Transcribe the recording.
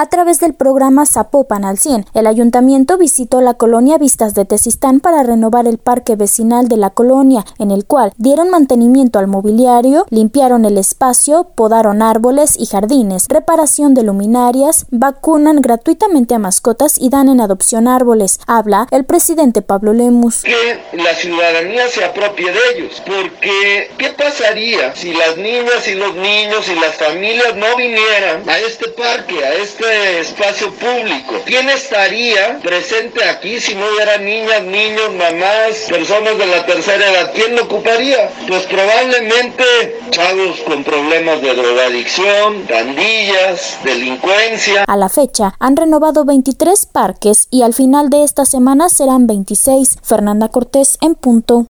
a través del programa Zapopan al 100. El ayuntamiento visitó la colonia Vistas de Tezistán para renovar el parque vecinal de la colonia, en el cual dieron mantenimiento al mobiliario, limpiaron el espacio, podaron árboles y jardines, reparación de luminarias, vacunan gratuitamente a mascotas y dan en adopción árboles. Habla el presidente Pablo Lemus. Que la ciudadanía se apropie de ellos, porque ¿qué pasaría si las niñas y los niños y las familias no vinieran a este parque, a este espacio público? ¿Quién estaría presente aquí si no hubiera niñas, niños, mamás, personas de la tercera edad? ¿Quién lo ocuparía? Pues probablemente chavos con problemas de drogadicción, pandillas, delincuencia. A la fecha han renovado 23 parques y al final de esta semana serán 26. Fernanda Cortés en punto.